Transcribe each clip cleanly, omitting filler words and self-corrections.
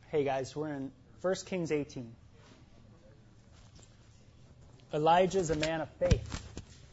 Hey guys, we're in 1 Kings 18. Elijah's a man of faith.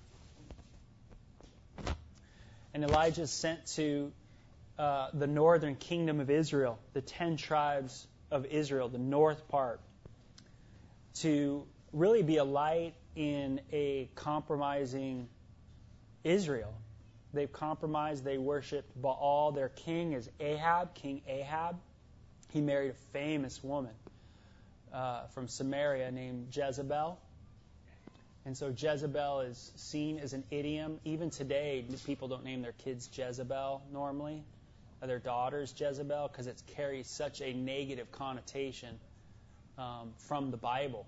And Elijah is sent to the northern kingdom of Israel, the 10 tribes of Israel, the north part, to really be a light in a compromising Israel. They've compromised. They worshiped Baal. Their king is Ahab, King Ahab. He married a famous woman from Samaria named Jezebel. And so Jezebel is seen as an idiom. Even today, people don't name their kids Jezebel normally, or their daughters Jezebel, because it carries such a negative connotation from the Bible.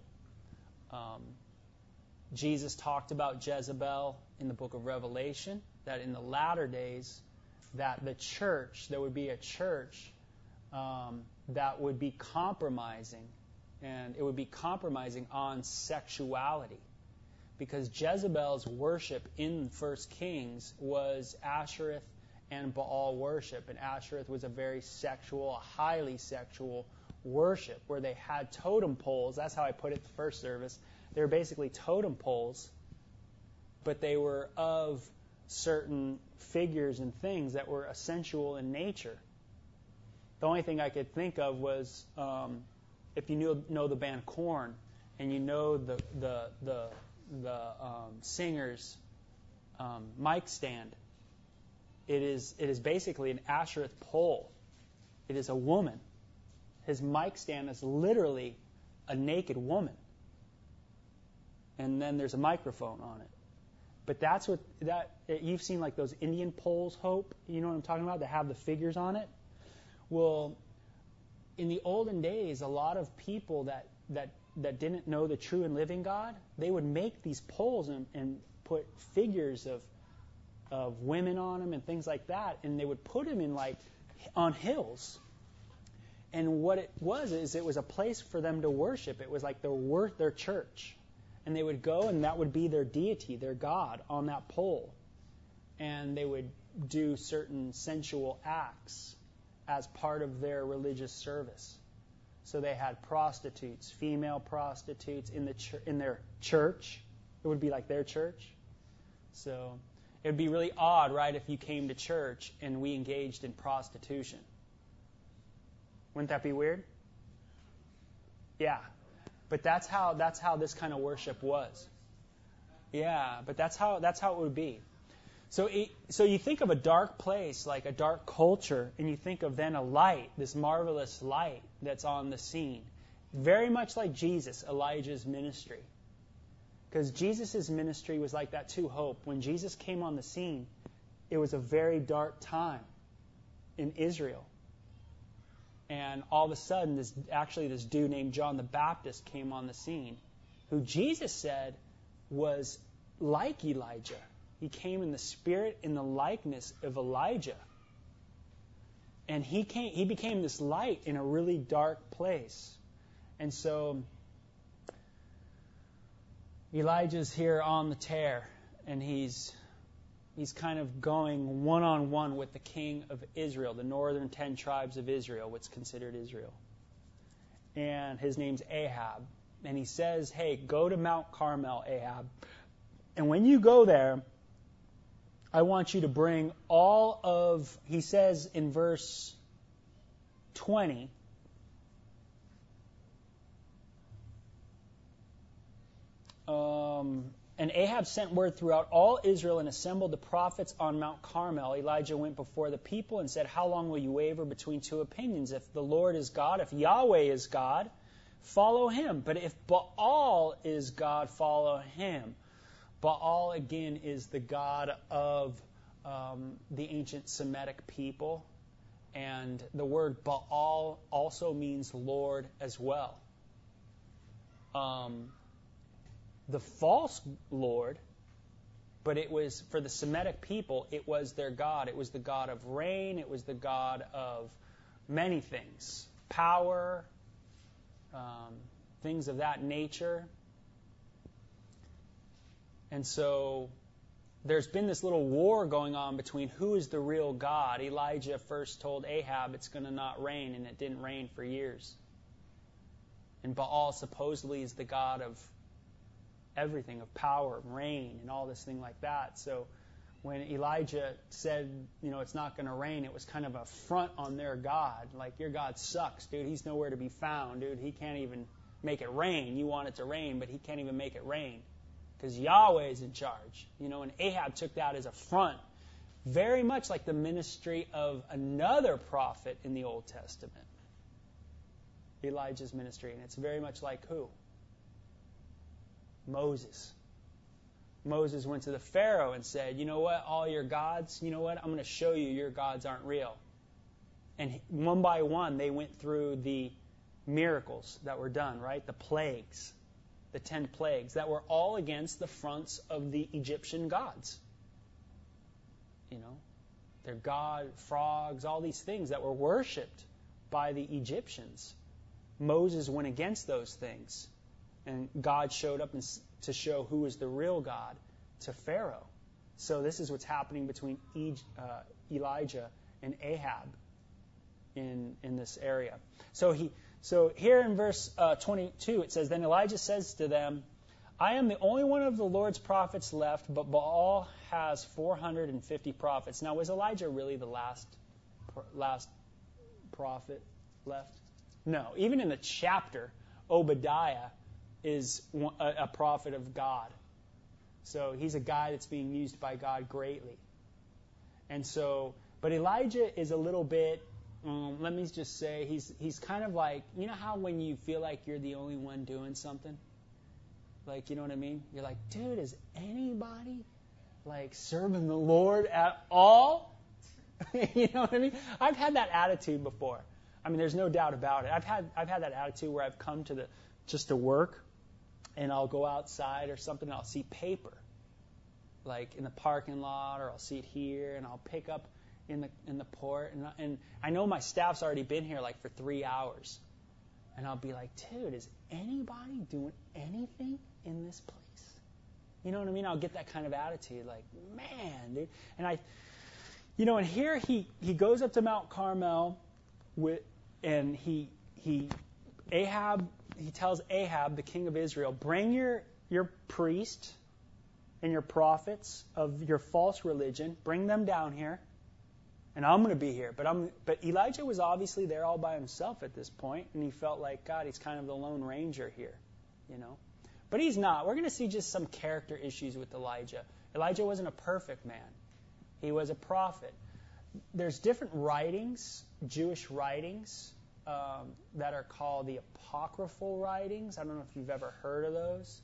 Jesus talked about Jezebel in the book of Revelation, that in the latter days, that the church, there would be a church that would be compromising, and it would be compromising on sexuality. Because Jezebel's worship in 1 Kings was Ashereth and Baal worship. And Ashereth was a very sexual, a highly sexual worship, where they had totem poles. That's how I put it the first service. They were basically totem poles, but they were of certain figures and things that were sensual in nature. The only thing I could think of was if you know the band Korn, and you know the singer's mic stand. It is basically an Ashereth pole. It is a woman. His mic stand is literally a naked woman, and then there's a microphone on it. But that's what you've seen, like those Indian poles, Hope. You know what I'm talking about? That have the figures on it. Well, in the olden days, a lot of people that didn't know the true and living God, they would make these poles and put figures of women on them and things like that, and they would put them in on hills. And what it was a place for them to worship. It was like their church, and they would go, and that would be their deity, their God, on that pole, and they would do certain sensual acts as part of their religious service. So they had prostitutes, female prostitutes in their church. It would be like their church. So it would be really odd, right, if you came to church and we engaged in prostitution. Wouldn't that be weird? Yeah. But that's how this kind of worship was. Yeah, but that's how it would be. So you think of a dark place, like a dark culture, and you think of then a light, this marvelous light that's on the scene. Very much like Jesus, Elijah's ministry. Because Jesus' ministry was like that too, Hope. When Jesus came on the scene, it was a very dark time in Israel. And all of a sudden, this dude named John the Baptist came on the scene, who Jesus said was like Elijah. He came in the spirit, in the likeness of Elijah. And he became this light in a really dark place. And so Elijah's here on the tear, and he's kind of going one-on-one with the king of Israel, the northern 10 tribes of Israel, what's considered Israel. And his name's Ahab. And he says, hey, go to Mount Carmel, Ahab. And when you go there, I want you to bring all of, he says in verse 20, and Ahab sent word throughout all Israel and assembled the prophets on Mount Carmel. Elijah went before the people and said, how long will you waver between two opinions? If the Lord is God, if Yahweh is God, follow him. But if Baal is God, follow him. Baal, again, is the god of the ancient Semitic people. And the word Baal also means Lord as well. The false Lord, but it was, for the Semitic people, it was their god. It was the god of rain. It was the god of many things. Power, things of that nature. And so there's been this little war going on between who is the real God. Elijah first told Ahab it's going to not rain, and it didn't rain for years. And Baal supposedly is the god of everything, of power, rain, and all this thing like that. So when Elijah said, it's not going to rain, it was kind of a front on their God. Like, your God sucks, dude. He's nowhere to be found, dude. He can't even make it rain. You want it to rain, but he can't even make it rain because Yahweh is in charge. And Ahab took that as a front, very much like the ministry of another prophet in the Old Testament, Elijah's ministry. And it's very much like who? Moses. Moses went to the Pharaoh and said, you know what, all your gods, I'm going to show you your gods aren't real. And one by one, they went through the miracles that were done, right? The plagues, the 10 plagues that were all against the fronts of the Egyptian gods. Their god, frogs, all these things that were worshipped by the Egyptians. Moses went against those things. And God showed up to show who is the real God to Pharaoh. So this is what's happening between Elijah and Ahab in this area. So here in verse 22 it says, Then Elijah says to them, I am the only one of the Lord's prophets left, but Baal has 450 prophets. Now, was Elijah really the last prophet left? No. Even in the chapter, Obadiah is a prophet of God. So he's a guy that's being used by God greatly. And so, but Elijah is a little bit, let me just say, he's kind of like, how when you feel like you're the only one doing something? Like, you know what I mean? You're like, dude, is anybody like serving the Lord at all? You know what I mean? I've had that attitude before. I mean, there's no doubt about it. I've had that attitude where I've come just to work, and I'll go outside or something, and I'll see paper, like in the parking lot, or I'll see it here, and I'll pick up in the port, and I know my staff's already been here like for 3 hours, and I'll be like, dude, is anybody doing anything in this place? You know what I mean? I'll get that kind of attitude, like, man, dude. And and here he goes up to Mount Carmel and he tells Ahab, the king of Israel, bring your priest and your prophets of your false religion, bring them down here, and I'm going to be here. But Elijah was obviously there all by himself at this point, and he felt like, God, he's kind of the Lone Ranger here, But he's not. We're going to see just some character issues with Elijah. Elijah wasn't a perfect man. He was a prophet. There's different writings, Jewish writings, that are called the apocryphal writings. I don't know if you've ever heard of those.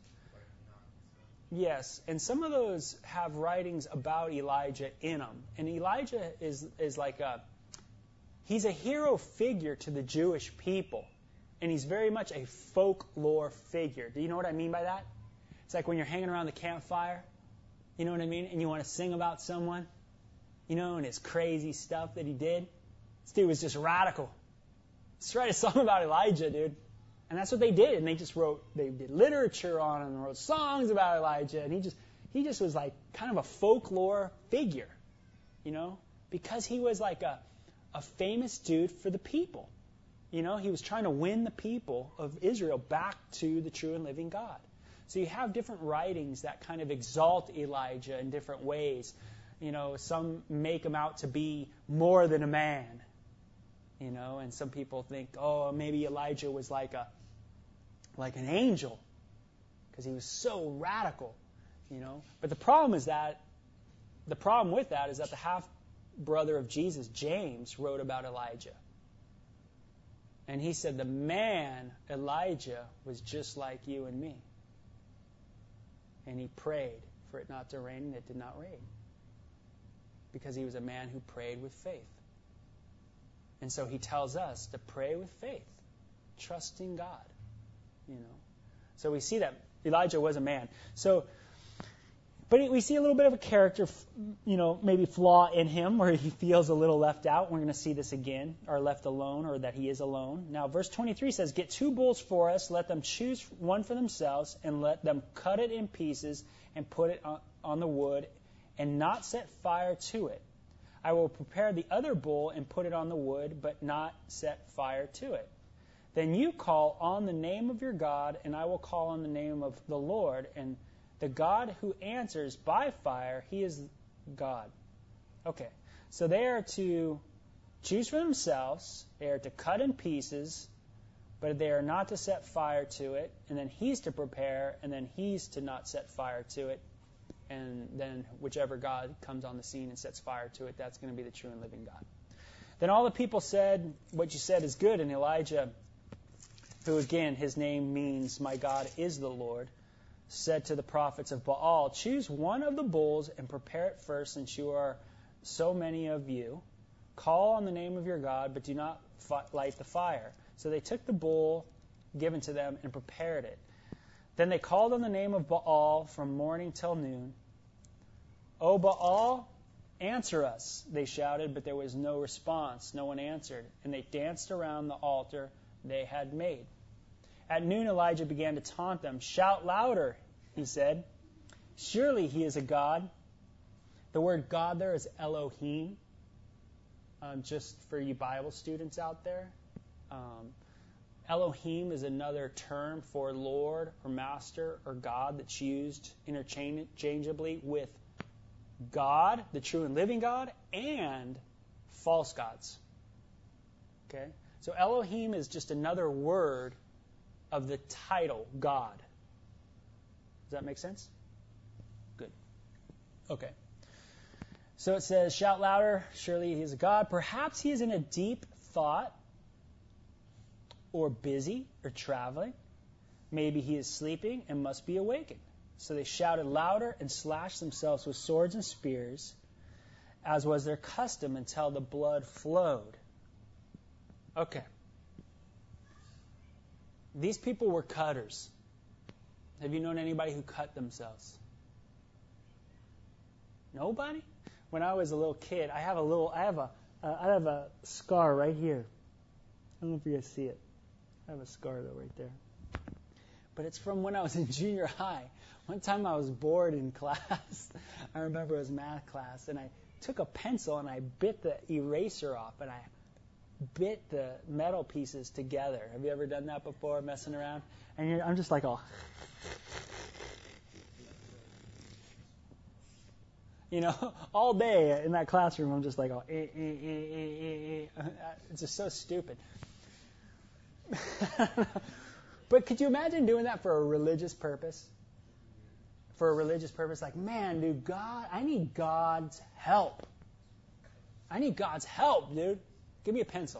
Yes, and some of those have writings about Elijah in them. And Elijah is like he's a hero figure to the Jewish people. And he's very much a folklore figure. Do you know what I mean by that? It's like when you're hanging around the campfire, you know what I mean? And you want to sing about someone, and his crazy stuff that he did. This dude was just radical. Let's write a song about Elijah, dude. And that's what they did. And they did literature on him and wrote songs about Elijah. And he just was like kind of a folklore figure, because he was like a famous dude for the people. He was trying to win the people of Israel back to the true and living God. So you have different writings that kind of exalt Elijah in different ways. Some make him out to be more than a man. And some people think, oh, maybe Elijah was like an angel because he was so radical, But the problem with that is that the half brother of Jesus, James, wrote about Elijah. And he said the man, Elijah, was just like you and me. And he prayed for it not to rain, and it did not rain. Because he was a man who prayed with faith. And so he tells us to pray with faith, trusting God. So we see that Elijah was a man. But we see a little bit of a character, maybe flaw in him where he feels a little left out. We're going to see this again, or left alone, or that he is alone. Now, verse 23 says, Get 2 bulls for us, let them choose one for themselves, and let them cut it in pieces and put it on the wood, and not set fire to it. I will prepare the other bull and put it on the wood, but not set fire to it. Then you call on the name of your God, and I will call on the name of the Lord, and the God who answers by fire, he is God. Okay, so they are to choose for themselves, they are to cut in pieces, but they are not to set fire to it, and then he's to prepare, and then he's to not set fire to it, and then whichever God comes on the scene and sets fire to it, that's going to be the true and living God. Then all the people said, what you said is good, and Elijah, who again, his name means, my God is the Lord, said to the prophets of Baal, choose one of the bulls and prepare it first, since you are so many of you. Call on the name of your God, but do not light the fire. So they took the bull given to them and prepared it. Then they called on the name of Baal from morning till noon. O Baal, answer us, they shouted, but there was no response. No one answered. And they danced around the altar they had made. At noon, Elijah began to taunt them. Shout louder, he said. Surely he is a God. The word God there is Elohim. Just for you Bible students out there. Elohim is another term for Lord or Master or God that's used interchangeably with God, the true and living God, and false gods. Okay? So Elohim is just another word of the title God. Does that make sense? Good. Okay. So it says, shout louder, surely he is a God. Perhaps he is in a deep thought, or busy, or traveling. Maybe he is sleeping and must be awakened. So they shouted louder and slashed themselves with swords and spears, as was their custom, until the blood flowed. Okay. These people were cutters. Have you known anybody who cut themselves? Nobody? When I was a little kid, I have a scar right here. I don't know if you guys see it. I have a scar though right there. But it's from when I was in junior high. One time I was bored in class. I remember it was math class, and I took a pencil and I bit the eraser off, and I bit the metal pieces together. Have you ever done that before, messing around? And I'm just like, oh. You know, all day in that classroom, I'm just like, oh, It's just so stupid. But could you imagine doing that for a religious purpose? For a religious purpose, like, man, dude, God, I need God's help. I need God's help, dude. Give me a pencil.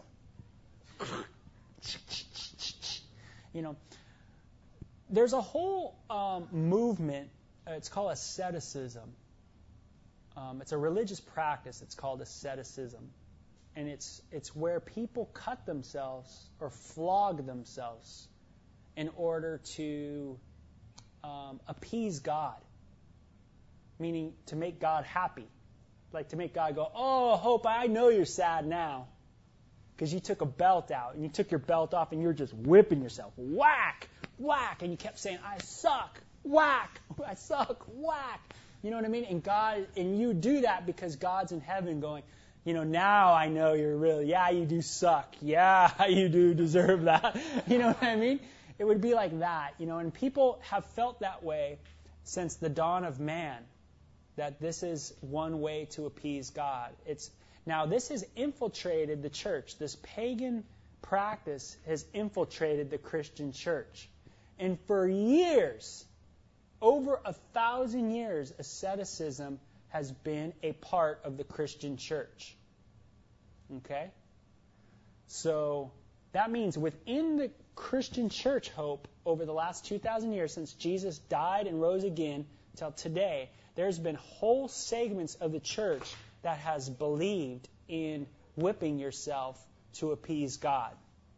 You know, there's a whole movement. It's called asceticism. It's a religious practice. It's called asceticism. And it's where people cut themselves or flog themselves in order to appease God, meaning to make God happy. Like to make God go, oh, Hope, I know you're sad now because you took a belt out and you took your belt off and you were just whipping yourself. Whack, whack. And you kept saying, I suck, whack, I suck, whack. You know what I mean? And you do that because God's in heaven going, you know, now I know you're real. Yeah, you do suck. Yeah, you do deserve that. You know what I mean? It would be like that, you know, and people have felt that way since the dawn of man, that this is one way to appease God. Now, this has infiltrated the church. This pagan practice has infiltrated the Christian church. And for years, over 1,000 years, asceticism has been a part of the Christian church. Okay? So that means within the Christian church, Hope, over the last 2,000 years, since Jesus died and rose again till today, there's been whole segments of the church that has believed in whipping yourself to appease God.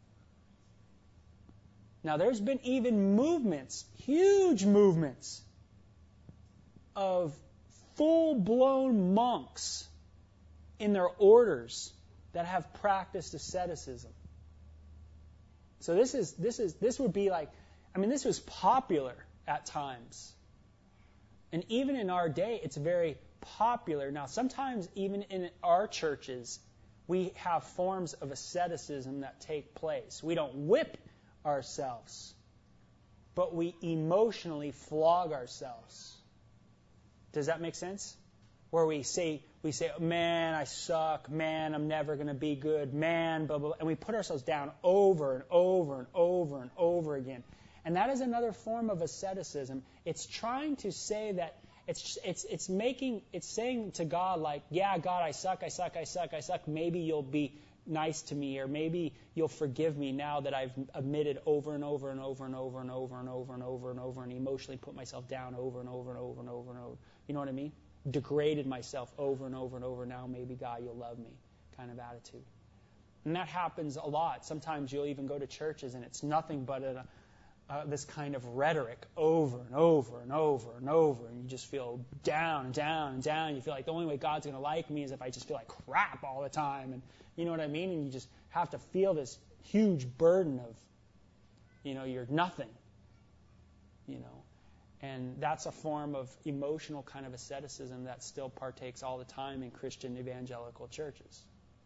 Now, there's been even movements, huge movements, of full-blown monks in their orders that have practiced asceticism. So this would be like, I mean, this was popular at times. And even in our day, it's very popular. Now, sometimes even in our churches, we have forms of asceticism that take place. We don't whip ourselves, but we emotionally flog ourselves. Does that make sense? Where we say, man, I suck, man, I'm never going to be good, man, blah, blah, blah, and we put ourselves down over and over and over and over again. And that is another form of asceticism. It's trying to say that it's saying to God, like, yeah, God, I suck. Maybe you'll be nice to me, or maybe you'll forgive me now that I've admitted over and over and over and over and over and over and over and over and emotionally put myself down over and over and over and over and over. You know what I mean? Degraded myself over and over and over. Now maybe, God, you'll love me, kind of attitude. And that happens a lot. Sometimes you'll even go to churches and it's nothing but this kind of rhetoric over and over and over and over, and you just feel down and down and down. You feel like the only way God's going to like me is if I just feel like crap all the time, and you know what I mean? And you just have to feel this huge burden of, you're nothing, and that's a form of emotional kind of asceticism that still partakes all the time in Christian evangelical churches.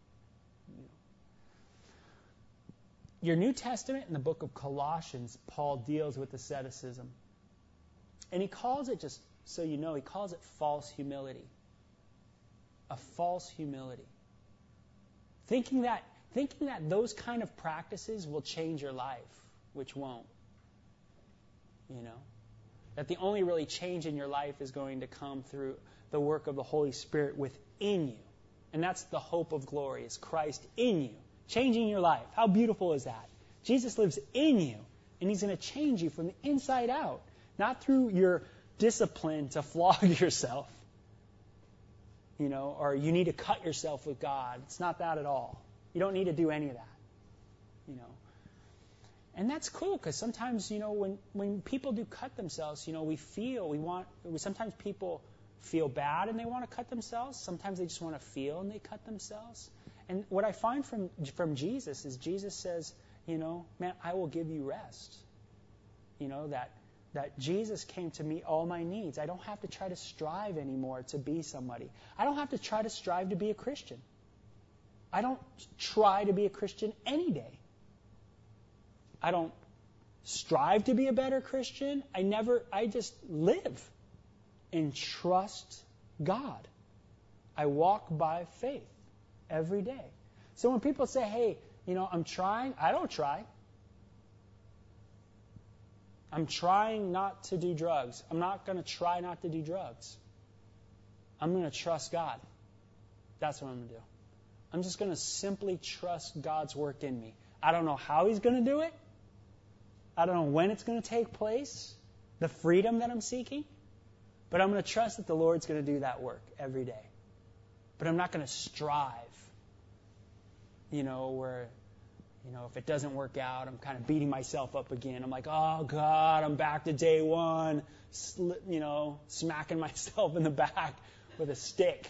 Your New Testament, in the book of Colossians, Paul deals with asceticism. And he calls it, just so you know, he calls it false humility. A false humility. Thinking that those kind of practices will change your life, which won't. That the only really change in your life is going to come through the work of the Holy Spirit within you. And that's the hope of glory, is Christ in you. Changing your life. How beautiful is that? Jesus lives in you, and he's going to change you from the inside out, not through your discipline to flog yourself, or you need to cut yourself with God. It's not that at all. You don't need to do any of that, And that's cool, because sometimes, when people do cut themselves, sometimes people feel bad and they want to cut themselves. Sometimes they just want to feel and they cut themselves. And what I find from Jesus is Jesus says, man, I will give you rest. That Jesus came to meet all my needs. I don't have to try to strive anymore to be somebody. I don't have to try to strive to be a Christian. I don't try to be a Christian any day. I don't strive to be a better Christian. I just live and trust God. I walk by faith every day. So when people say, hey, I'm trying, I don't try. I'm trying not to do drugs. I'm not going to try not to do drugs. I'm going to trust God. That's what I'm going to do. I'm just going to simply trust God's work in me. I don't know how he's going to do it. I don't know when it's going to take place, the freedom that I'm seeking. But I'm going to trust that the Lord's going to do that work every day. But I'm not going to strive, where, if it doesn't work out, I'm kind of beating myself up again. I'm like, oh, God, I'm back to day one, smacking myself in the back with a stick,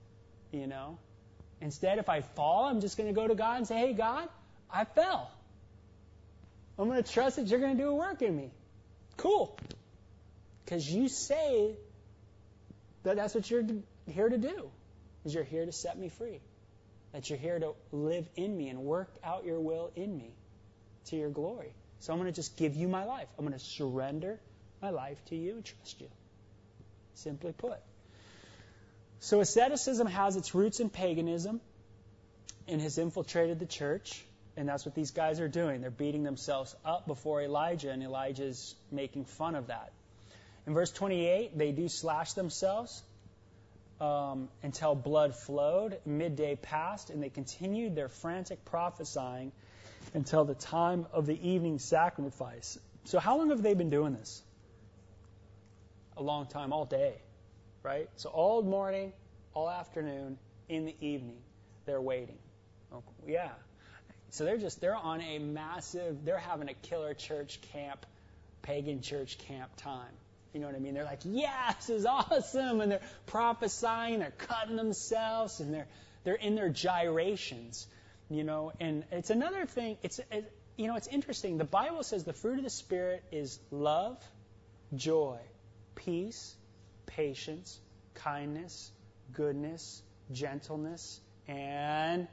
Instead, if I fall, I'm just going to go to God and say, hey, God, I fell. I'm going to trust that you're going to do a work in me. Cool. Because you say that that's what you're here to do, is you're here to set me free. That you're here to live in me and work out your will in me to your glory. So I'm going to just give you my life. I'm going to surrender my life to you and trust you. Simply put. So asceticism has its roots in paganism and has infiltrated the church. And that's what these guys are doing. They're beating themselves up before Elijah, and Elijah's making fun of that. In verse 28, they do slash themselves until blood flowed. Midday passed, and they continued their frantic prophesying until the time of the evening sacrifice. So how long have they been doing this? A long time, all day, right? So all morning, all afternoon, in the evening, they're waiting. Yeah. So they're on a massive, they're having a killer church camp, pagan church camp time. You know what I mean? They're like, yeah, this is awesome. And they're prophesying, they're cutting themselves, and they're in their gyrations. And it's another thing, it's interesting. The Bible says the fruit of the Spirit is love, joy, peace, patience, kindness, goodness, gentleness, and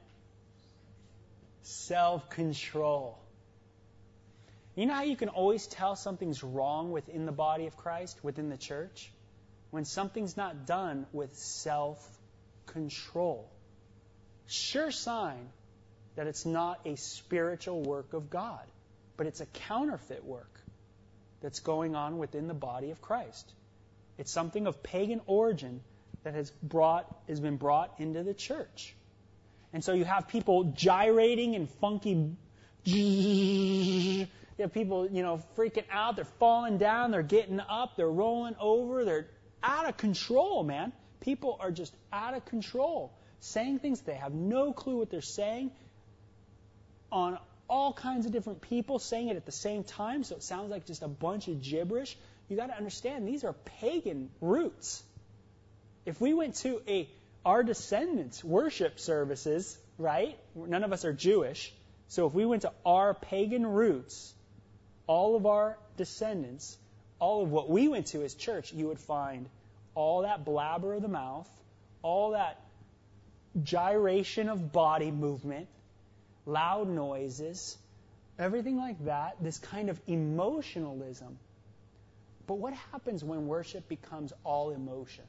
self-control. You know how you can always tell something's wrong within the body of Christ, within the church? When something's not done with self-control. Sure sign that it's not a spiritual work of God, but it's a counterfeit work that's going on within the body of Christ. It's something of pagan origin that has been brought into the church. And so you have people gyrating in funky. You have people, freaking out. They're falling down. They're getting up. They're rolling over. They're out of control, man. People are just out of control, saying things they have no clue what they're saying on all kinds of different people saying it at the same time, so it sounds like just a bunch of gibberish. You got to understand, these are pagan roots. If we went to our descendants' worship services, right? None of us are Jewish. So if we went to our pagan roots, all of our descendants, all of what we went to as church, you would find all that blabber of the mouth, all that gyration of body movement, loud noises, everything like that, this kind of emotionalism. But what happens when worship becomes all emotion?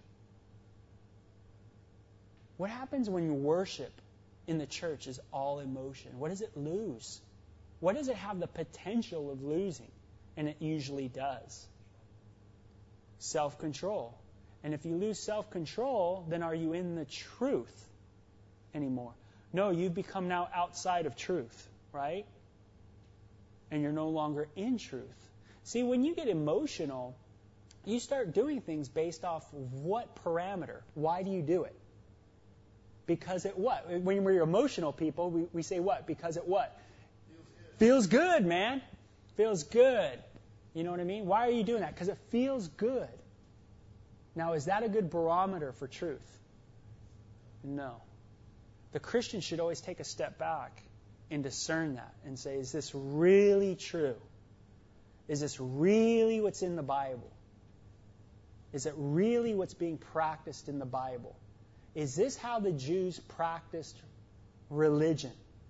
What happens when worship in the church is all emotion? What does it lose? What does it have the potential of losing? And it usually does. Self-control. And if you lose self-control, then are you in the truth anymore? No, you've become now outside of truth, right? And you're no longer in truth. See, when you get emotional, you start doing things based off what parameter? Why do you do it? Because it what? When we're emotional people, we say what? Because it what? Feels good, man. Feels good. You know what I mean? Why are you doing that? Because it feels good. Now, is that a good barometer for truth? No. The Christian should always take a step back and discern that and say, is this really true? Is this really what's in the Bible? Is it really what's being practiced in the Bible? Is this how the Jews practiced religion?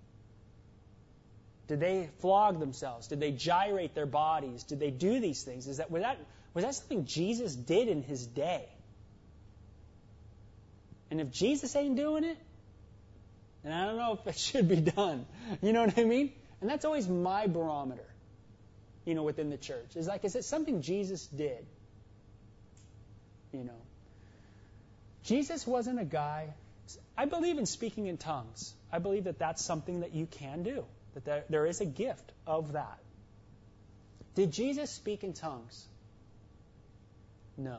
Did they flog themselves? Did they gyrate their bodies? Did they do these things? Was that something Jesus did in his day? And if Jesus ain't doing it, then I don't know if it should be done. You know what I mean? And that's always my barometer, within the church. Is it something Jesus did? Jesus wasn't a guy. I believe in speaking in tongues. I believe that that's something that you can do, that there is a gift of that. Did Jesus speak in tongues? No.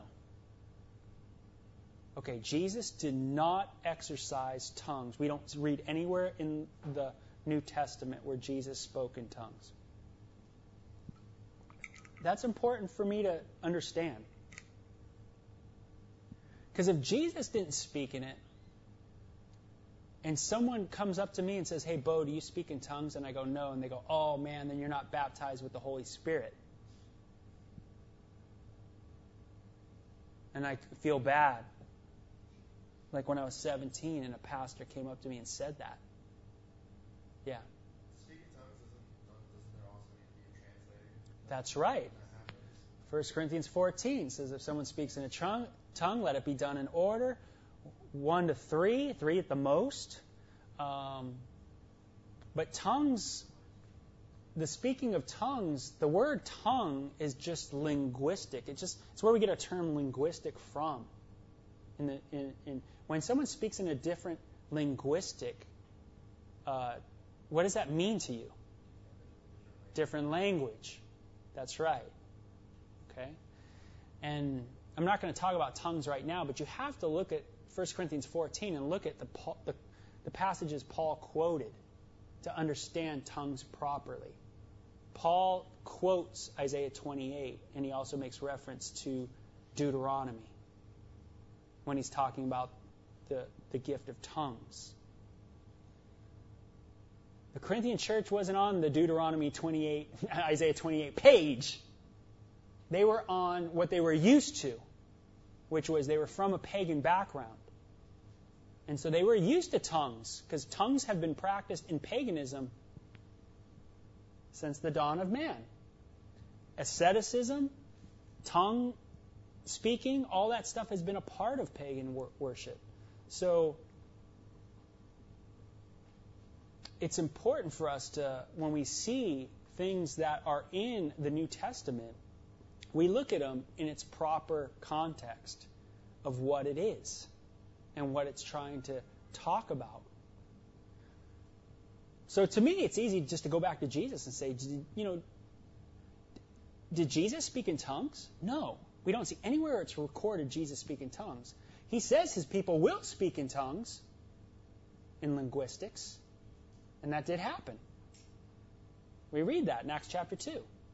Okay, Jesus did not exercise tongues. We don't read anywhere in the New Testament where Jesus spoke in tongues. That's important for me to understand. Because if Jesus didn't speak in it, and someone comes up to me and says, hey, Bo, do you speak in tongues? And I go, no. And they go, oh, man, then you're not baptized with the Holy Spirit. And I feel bad. Like when I was 17 and a pastor came up to me and said that. Yeah. Speaking tongues, doesn't there also need to be translated? That's right. 1 Corinthians 14 says if someone speaks in a tongue, let it be done in order. 1 to 3, 3 at the most. But tongues, the speaking of tongues, the word tongue is just linguistic. It's where we get our term linguistic from. When someone speaks in a different linguistic, what does that mean to you? Different language. That's right. Okay? And I'm not going to talk about tongues right now, but you have to look at 1 Corinthians 14 and look at the passages Paul quoted to understand tongues properly. Paul quotes Isaiah 28, and he also makes reference to Deuteronomy when he's talking about the gift of tongues. The Corinthian church wasn't on the Deuteronomy 28, Isaiah 28 page. They were on what they were used to. which was they were from a pagan background. And so they were used to tongues, because tongues have been practiced in paganism since the dawn of man. Asceticism, tongue speaking, all that stuff has been a part of pagan worship. So it's important for us to, when we see things that are in the New Testament, we look at them in its proper context of what it is and what it's trying to talk about. So to me, it's easy just to go back to Jesus and say, did Jesus speak in tongues? No. We don't see anywhere it's recorded Jesus speak in tongues. He says his people will speak in tongues in linguistics, and that did happen. We read that in Acts chapter 2.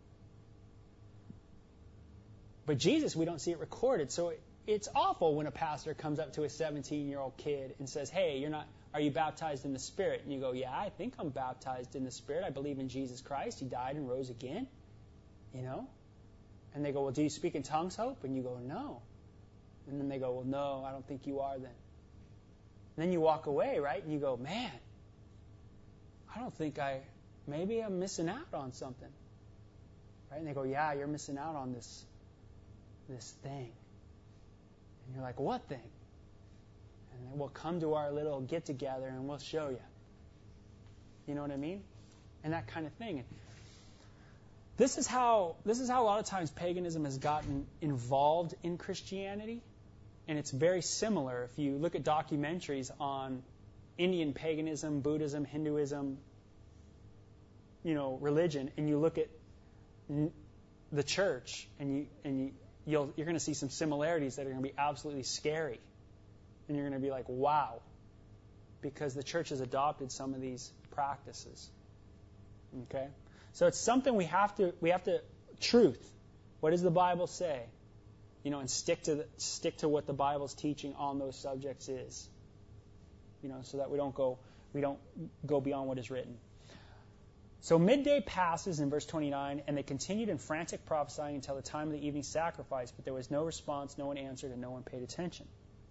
But Jesus, we don't see it recorded. So it's awful when a pastor comes up to a 17-year-old kid and says, hey, are you baptized in the Spirit? And you go, yeah, I think I'm baptized in the Spirit. I believe in Jesus Christ. He died and rose again. And they go, well, do you speak in tongues, Hope? And you go, no. And then they go, well, no, I don't think you are then. And then you walk away, right? And you go, man, I don't think maybe I'm missing out on something. Right? And they go, yeah, you're missing out on this thing. And you're like, what thing? And then we'll come to our little get-together and we'll show you. You know what I mean? And that kind of thing. And this is how a lot of times paganism has gotten involved in Christianity. And it's very similar. If you look at documentaries on Indian paganism, Buddhism, Hinduism, religion, and you look at the church, and you're going to see some similarities that are going to be absolutely scary. And you're going to be like, wow, because the church has adopted some of these practices. Okay? So it's something we have to truth. What does the Bible say? And stick to what the Bible's teaching on those subjects is. So that we don't go beyond what is written. So midday passes in verse 29, and they continued in frantic prophesying until the time of the evening sacrifice, but there was no response, no one answered, and no one paid attention.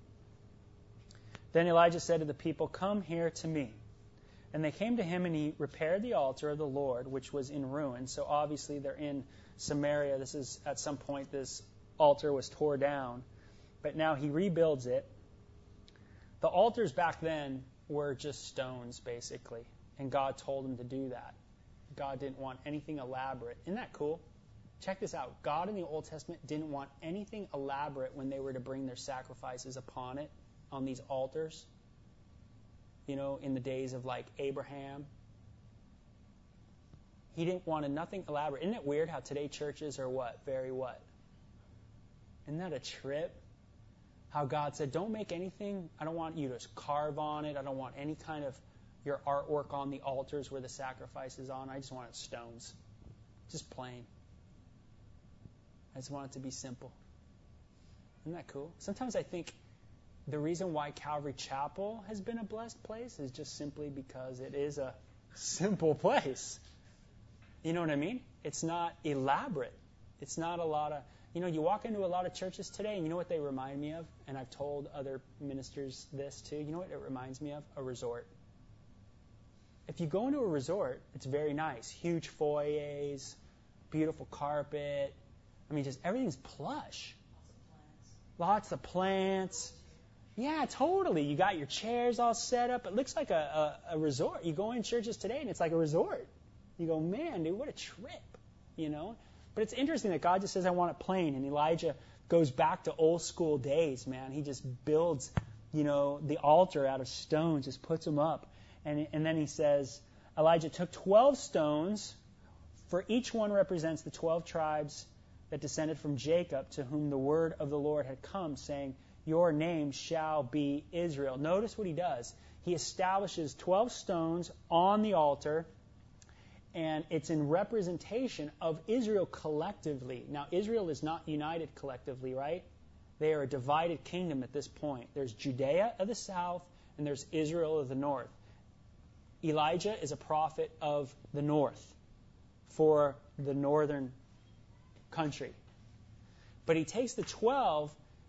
Then Elijah said to the people, come here to me. And they came to him, and he repaired the altar of the Lord, which was in ruins. So obviously they're in Samaria. This is, at some point, this altar was tore down. But now he rebuilds it. The altars back then were just stones, basically. And God told him to do that. God didn't want anything elaborate. Isn't that cool? Check this out. God in the Old Testament didn't want anything elaborate when they were to bring their sacrifices upon it, on these altars. In the days of like Abraham. He didn't want nothing elaborate. Isn't it weird how today churches are what? Very what? Isn't that a trip? How God said, don't make anything. I don't want you to carve on it. I don't want any kind of your artwork on the altars where the sacrifice is on. I just want it stones. Just plain. I just want it to be simple. Isn't that cool? Sometimes I think the reason why Calvary Chapel has been a blessed place is just simply because it is a simple place. You know what I mean? It's not elaborate. It's not a lot of... you walk into a lot of churches today, and you know what they remind me of? And I've told other ministers this too. You know what it reminds me of? A resort. If you go into a resort, it's very nice. Huge foyers, beautiful carpet. Just everything's plush. Lots of plants. Yeah, totally. You got your chairs all set up. It looks like a resort. You go in churches today, and it's like a resort. You go, man, dude, what a trip, But it's interesting that God just says, I want it plain. And Elijah goes back to old school days, man. He just builds, the altar out of stones, just puts them up. And then he says, Elijah took 12 stones, for each one represents the 12 tribes that descended from Jacob, to whom the word of the Lord had come, saying, your name shall be Israel. Notice what he does. He establishes 12 stones on the altar, and it's in representation of Israel collectively. Now, Israel is not united collectively, right? They are a divided kingdom at this point. There's Judea of the south, and there's Israel of the north. Elijah is a prophet of the north for the northern country. But he takes the 12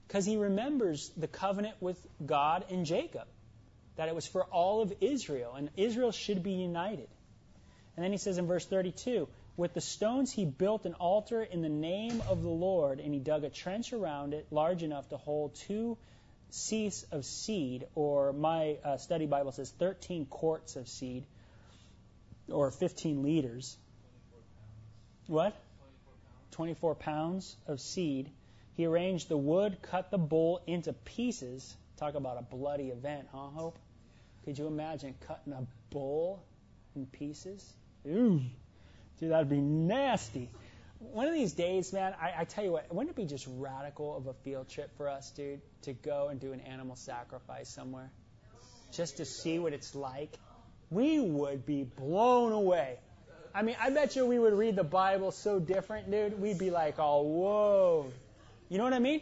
Because he remembers the covenant with God and Jacob, that it was for all of Israel, and Israel should be united. And then he says in verse 32, with the stones he built an altar in the name of the Lord, and he dug a trench around it large enough to hold 2 seahs of seed, or my study Bible says 13 quarts of seed, or 15 liters. 24 pounds. What? 24 pounds of seed. He arranged the wood, cut the bull into pieces. Talk about a bloody event, huh, Hope? Could you imagine cutting a bull in pieces? Ooh, dude, that'd be nasty. One of these days, man, I tell you what, wouldn't it be just radical of a field trip for us, dude, to go and do an animal sacrifice somewhere? Just to see what it's like? We would be blown away. I mean, I bet you we would read the Bible so different, dude. We'd be like, oh, whoa. You know what I mean?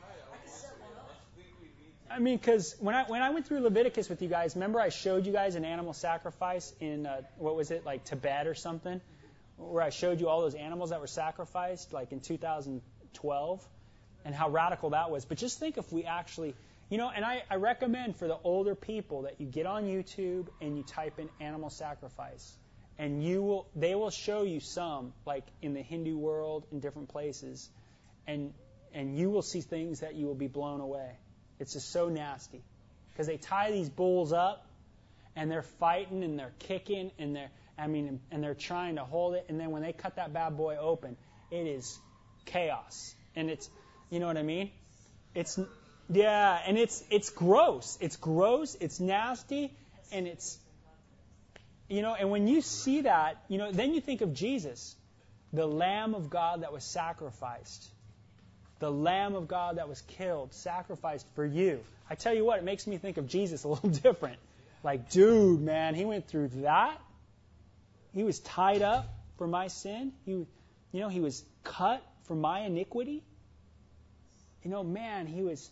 I mean, because when I went through Leviticus with you guys, remember I showed you guys an animal sacrifice in, what was it, like Tibet or something? Where I showed you all those animals that were sacrificed, like in 2012, and how radical that was. But just think if we actually, you know, and I recommend for the older people that you get on YouTube and you type in animal sacrifice. And they will show you some, like in the Hindu world, in different places, and you will see things that you will be blown away. It's just so nasty, because they tie these bulls up, and they're fighting and they're kicking and they're trying to hold it, and then when they cut that bad boy open, it is chaos, and it's, you know what I mean? It's and it's gross. It's gross. It's nasty, and it's. You know, and when you see that, you know, then you think of Jesus, the Lamb of God that was sacrificed, the Lamb of God that was killed, sacrificed for you. I tell you what, it makes me think of Jesus a little different. Like, dude, man, he went through that. He was tied up for my sin. He was cut for my iniquity. You know, man, he was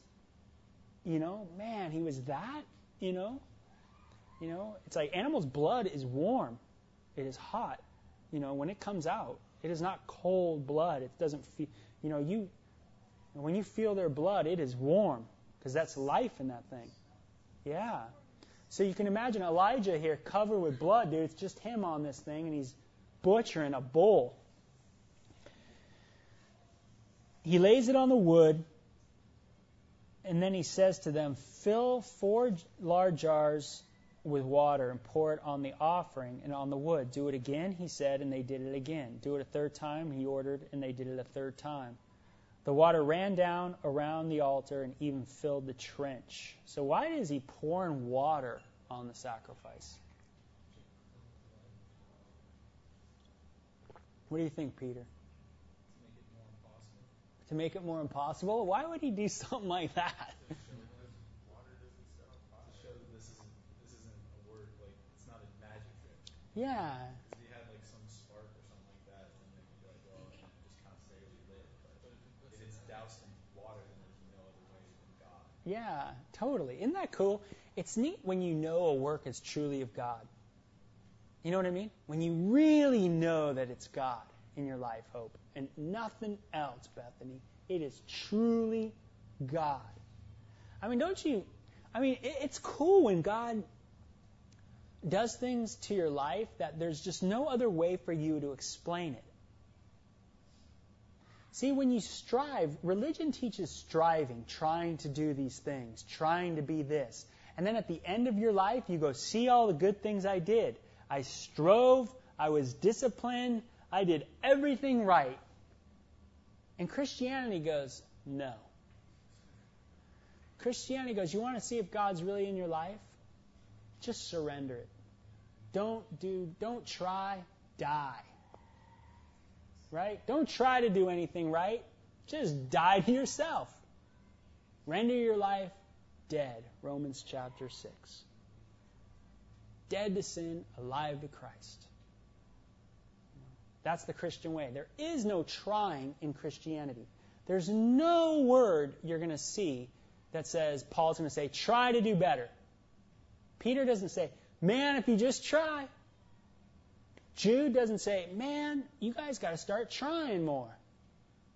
that, you know. You know, it's like animal's blood is warm. It is hot. You know, when it comes out, it is not cold blood. It doesn't feel, you know, when you feel their blood, it is warm, because that's life in that thing. Yeah. So you can imagine Elijah here covered with blood, dude. It's just him on this thing, and he's butchering a bull. He lays it on the wood, and then he says to them, fill 4 large jars with water and pour it on the offering and on the wood. Do it again, he said, and they did it again. Do it a third time, he ordered, and they did it a third time. The water ran down around the altar and even filled the trench. So why is he pouring water on the sacrifice? What do you think, Peter? To make it more impossible? Why would he do something like that? Yeah. Because he had like some spark or something like that, and then you'd be like, well, and it just constantly lit. But if it's doused in water, then there's no other way than God. Yeah, totally. Isn't that cool? It's neat when you know a work is truly of God. You know what I mean? When you really know that it's God in your life, Hope, and nothing else, Bethany. It is truly God. I mean, it's cool when God does things to your life that there's just no other way for you to explain it. See, when you strive, religion teaches striving, trying to do these things, trying to be this. And then at the end of your life, you go, see all the good things I did. I strove, I was disciplined, I did everything right. And Christianity goes, no. Christianity goes, you want to see if God's really in your life? Just surrender it. Don't try, die. Right? Don't try to do anything right. Just die to yourself. Render your life dead. Romans chapter 6. Dead to sin, alive to Christ. That's the Christian way. There is no trying in Christianity. There's no word you're going to see that says, Paul's going to say, try to do better. Peter doesn't say, man, if you just try. Jude doesn't say, man, you guys got to start trying more.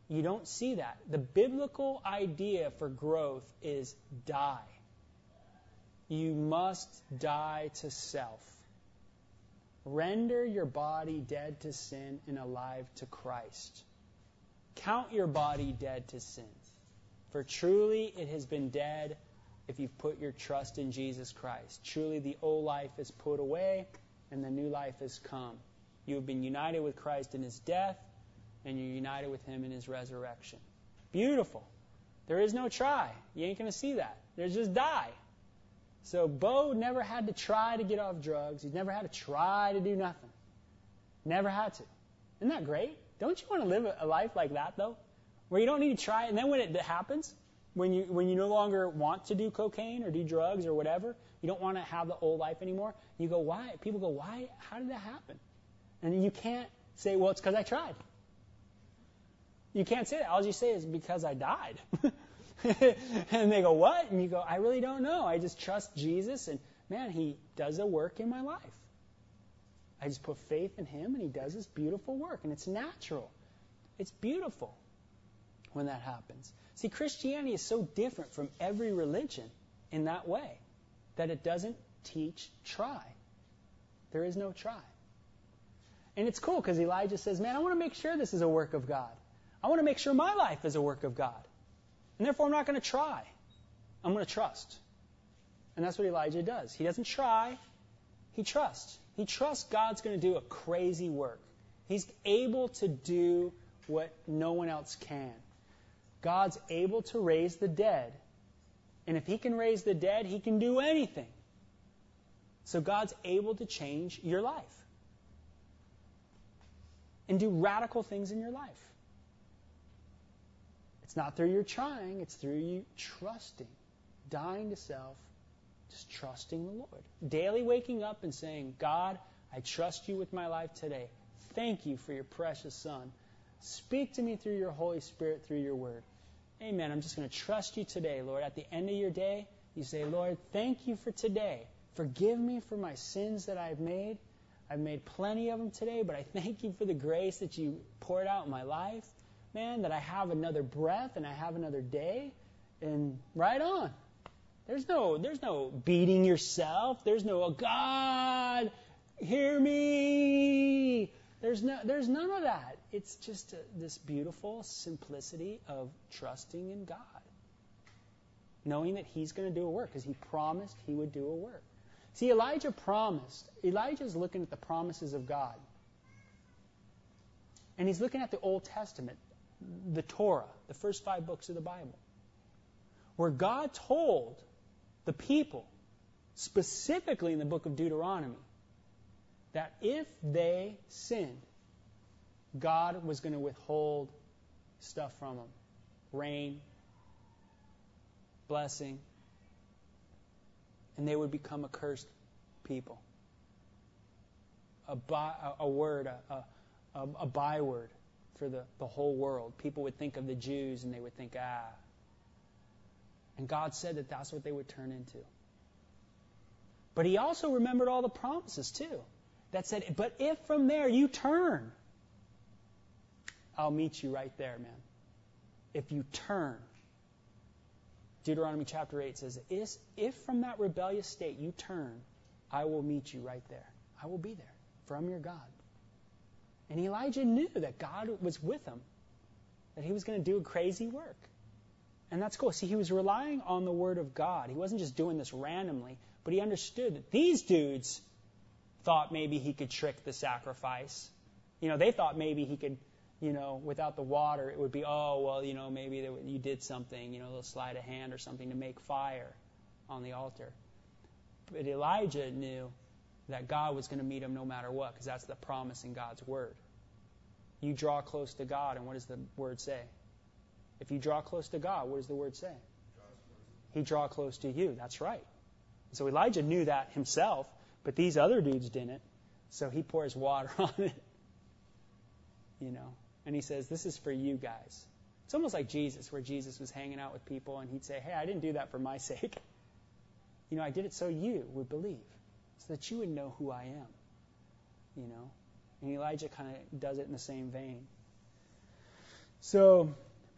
You don't see that. The biblical idea for growth is die. You must die to self. Render your body dead to sin and alive to Christ. Count your body dead to sin. For truly it has been dead if you've put your trust in Jesus Christ. Truly the old life is put away and the new life has come. You have been united with Christ in his death, and you're united with him in his resurrection. Beautiful. There is no try. You ain't going to see that. There's just die. So Bo never had to try to get off drugs. He's never had to try to do nothing. Never had to. Isn't that great? Don't you want to live a life like that, though? Where you don't need to try it, and then when it happens, when you no longer want to do cocaine or do drugs or whatever, you don't want to have the old life anymore, you go, why? People go, why? How did that happen? And you can't say, well, it's because I tried. You can't say that. All you say is because I died. And they go, what? And you go, I really don't know. I just trust Jesus, and man, he does a work in my life. I just put faith in him, and he does this beautiful work, and it's natural. It's beautiful when that happens. See, Christianity is so different from every religion in that way that it doesn't teach try. There is no try. And it's cool because Elijah says, man, I want to make sure this is a work of God. I want to make sure my life is a work of God. And therefore, I'm not going to try. I'm going to trust. And that's what Elijah does. He doesn't try. He trusts. He trusts God's going to do a crazy work. He's able to do what no one else can. God's able to raise the dead. And if he can raise the dead, he can do anything. So God's able to change your life and do radical things in your life. It's not through your trying, it's through you trusting, dying to self, just trusting the Lord. Daily waking up and saying, God, I trust you with my life today. Thank you for your precious Son. Speak to me through your Holy Spirit, through your word. Amen. I'm just going to trust you today, Lord. At the end of your day, you say, Lord, thank you for today. Forgive me for my sins that I've made. I've made plenty of them today, but I thank you for the grace that you poured out in my life. Man, that I have another breath and I have another day. And right on. There's no beating yourself. There's no, oh, God, hear me. There's none of that. It's just this beautiful simplicity of trusting in God. Knowing that he's going to do a work because he promised he would do a work. See, Elijah promised. Elijah's looking at the promises of God. And he's looking at the Old Testament, the Torah, the first 5 books of the Bible, where God told the people, specifically in the book of Deuteronomy, that if they sinned, God was going to withhold stuff from them. Rain, blessing, and they would become a cursed people. A byword for the whole world. People would think of the Jews and they would think, And God said that that's what they would turn into. But he also remembered all the promises too. That said, but if from there you turn, I'll meet you right there, man. If you turn. Deuteronomy chapter 8 says, if from that rebellious state you turn, I will meet you right there. I will be there, for I'm your God. And Elijah knew that God was with him, that he was going to do a crazy work. And that's cool. See, he was relying on the word of God. He wasn't just doing this randomly, but he understood that these dudes thought maybe he could trick the sacrifice. They thought maybe he could, without the water, it would be, maybe you did something, a little sleight of hand or something to make fire on the altar. But Elijah knew that God was going to meet him no matter what, because that's the promise in God's word. You draw close to God, and what does the word say? If you draw close to God, what does the word say? He draw close to you. That's right. So Elijah knew that himself, but these other dudes didn't. So he pours water on it. And he says, this is for you guys. It's almost like Jesus, where Jesus was hanging out with people and he'd say, hey, I didn't do that for my sake. I did it so you would believe, so that you would know who I am. And Elijah kind of does it in the same vein. So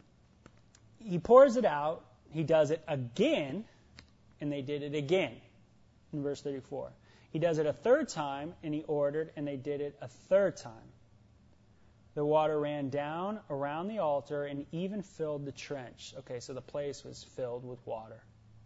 he pours it out. He does it again, and they did it again in verse 34. He does it a third time, and he ordered, and they did it a third time. The water ran down around the altar and even filled the trench. Okay, so the place was filled with water.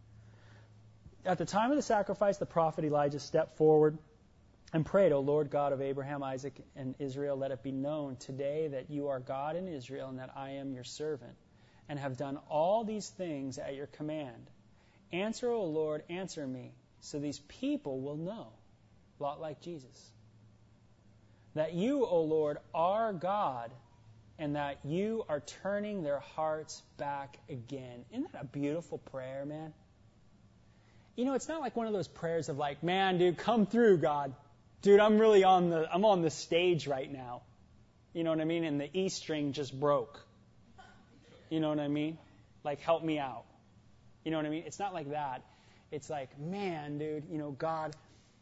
At the time of the sacrifice, the prophet Elijah stepped forward and prayed, O Lord God of Abraham, Isaac, and Israel, let it be known today that you are God in Israel and that I am your servant, and have done all these things at your command. Answer, O Lord, answer me, so these people will know, a lot like Jesus, that you, O Lord, are God, and that you are turning their hearts back again. Isn't that a beautiful prayer, man? You know, it's not like one of those prayers of like, man, dude, come through, God. Dude, I'm on the stage right now. You know what I mean? And the E string just broke. You know what I mean? Like, help me out. You know what I mean? It's not like that. It's like, man, dude, God,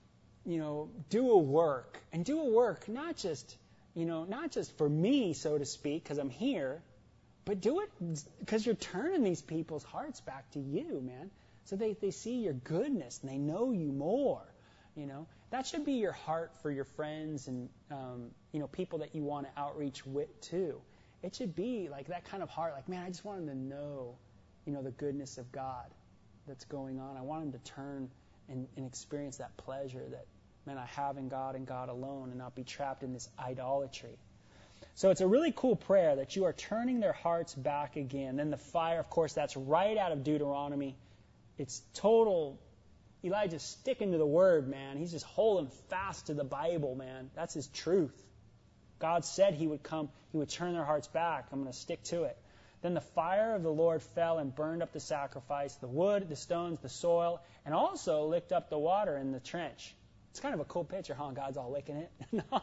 do a work. And do a work not just for me, so to speak, because I'm here, but do it because you're turning these people's hearts back to you, man. So they see your goodness and they know you more. That should be your heart for your friends and people that you want to outreach with too. It should be like that kind of heart, like, man, I just want them to know, the goodness of God that's going on. I want them to turn and experience that pleasure that, man, I have in God and God alone, and not be trapped in this idolatry. So it's a really cool prayer that you are turning their hearts back again. Then the fire, of course, that's right out of Deuteronomy. It's total. Elijah's sticking to the word, man. He's just holding fast to the Bible, man. That's his truth. God said he would come, he would turn their hearts back. I'm going to stick to it. Then the fire of the Lord fell and burned up the sacrifice, the wood, the stones, the soil, and also licked up the water in the trench. It's kind of a cool picture, huh? God's all licking it.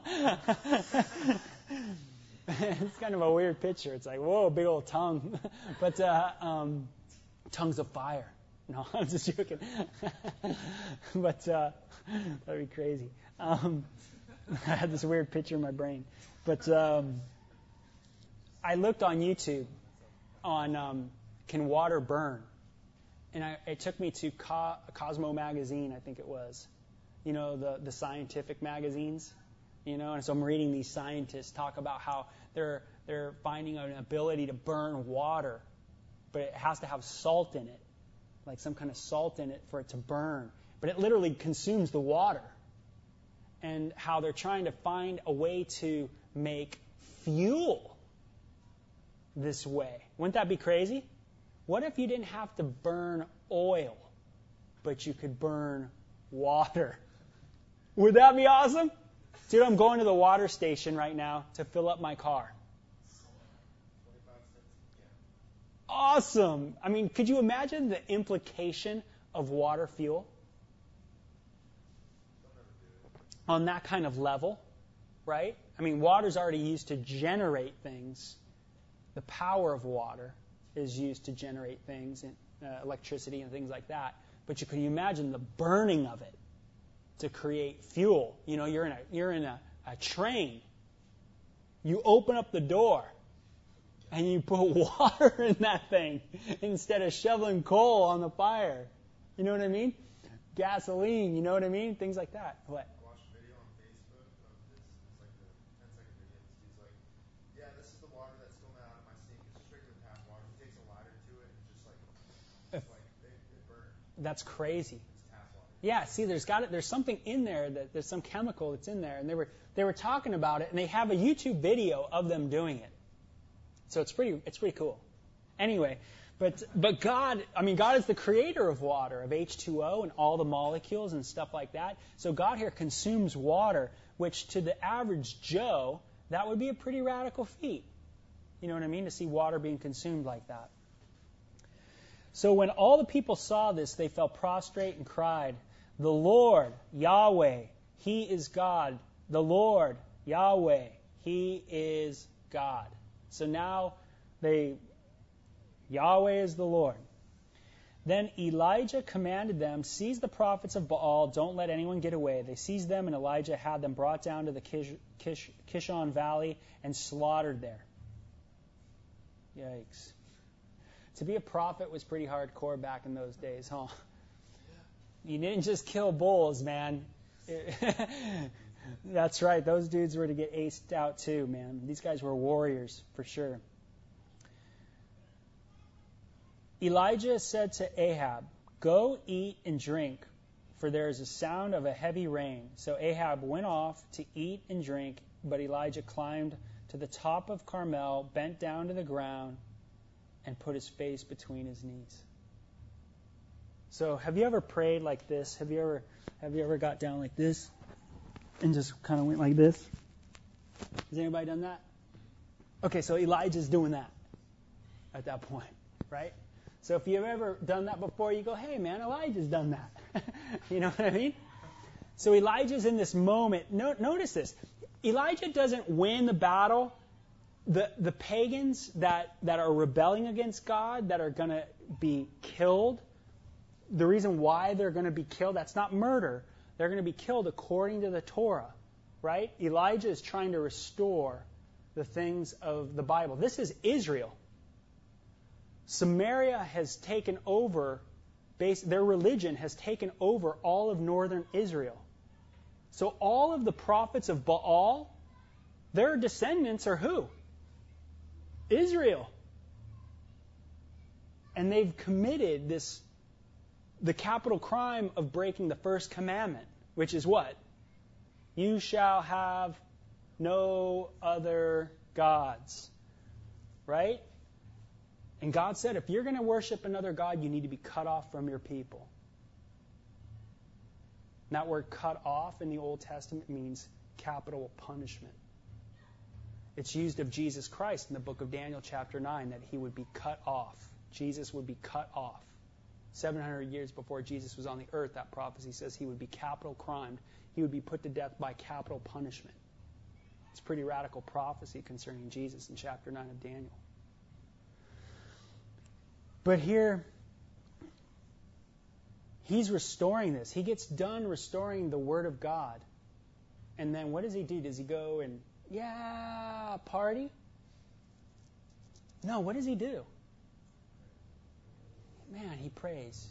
It's kind of a weird picture. It's like, whoa, big old tongue. But tongues of fire. No, I'm just joking. But that'd be crazy. I had this weird picture in my brain. But I looked on YouTube on Can Water Burn? And it took me to Cosmo magazine, I think it was. The scientific magazines. And so I'm reading these scientists talk about how they're finding an ability to burn water, but it has to have salt in it, like some kind of salt in it for it to burn. But it literally consumes the water. And how they're trying to find a way to make fuel this way. Wouldn't that be crazy? What if you didn't have to burn oil, but you could burn water? Would that be awesome? Dude, I'm going to the water station right now to fill up my car. Awesome. I mean, could you imagine the implication of water fuel? On that kind of level, right? I mean, water's already used to generate things. The power of water is used to generate things, electricity and things like that. But can you imagine the burning of it to create fuel? You're in a train. You open up the door and you put water in that thing instead of shoveling coal on the fire. You know what I mean? Gasoline, you know what I mean? Things like that. What? That's crazy. Yeah, see, there's something in there there's some chemical that's in there, and they were talking about it, and they have a YouTube video of them doing it. So it's pretty cool. Anyway, but God is the creator of water, of H2O and all the molecules and stuff like that. So God here consumes water, which to the average Joe, that would be a pretty radical feat. You know what I mean? To see water being consumed like that. So when all the people saw this, they fell prostrate and cried, "The Lord, Yahweh, He is God. The Lord, Yahweh, He is God." So now Yahweh is the Lord. Then Elijah commanded them, "Seize the prophets of Baal. Don't let anyone get away." They seized them, and Elijah had them brought down to the Kishon Valley and slaughtered there. Yikes. To be a prophet was pretty hardcore back in those days, huh? You didn't just kill bulls, man. That's right. Those dudes were to get aced out too, man. These guys were warriors, for sure. Elijah said to Ahab, "Go eat and drink, for there is a sound of a heavy rain." So Ahab went off to eat and drink, but Elijah climbed to the top of Carmel, bent down to the ground, and put his face between his knees. So have you ever prayed like this? Have you ever got down like this and just kind of went like this? Has anybody done that? Okay, so Elijah's doing that at that point, right? So if you've ever done that before, you go, "Hey, man, Elijah's done that." You know what I mean? So Elijah's in this moment. Notice this. Elijah doesn't win the battle. The pagans that are rebelling against God, that are going to be killed, the reason why they're going to be killed, that's not murder. They're going to be killed according to the Torah, right? Elijah is trying to restore the things of the Bible. This is Israel. Samaria has taken over, their religion has taken over all of northern Israel. So all of the prophets of Baal, their descendants are who? Israel. And they've committed the capital crime of breaking the first commandment, which is what? You shall have no other gods. Right? And God said, if you're going to worship another god, you need to be cut off from your people. And that word cut off in the Old Testament means capital punishment. It's used of Jesus Christ in the book of Daniel chapter 9 that he would be cut off. Jesus would be cut off. 700 years before Jesus was on the earth, that prophecy says he would be capital crimed. He would be put to death by capital punishment. It's a pretty radical prophecy concerning Jesus in chapter 9 of Daniel. But here, he's restoring this. He gets done restoring the Word of God. And then what does he do? Does he go and, party? No, what does he do? Man, he prays.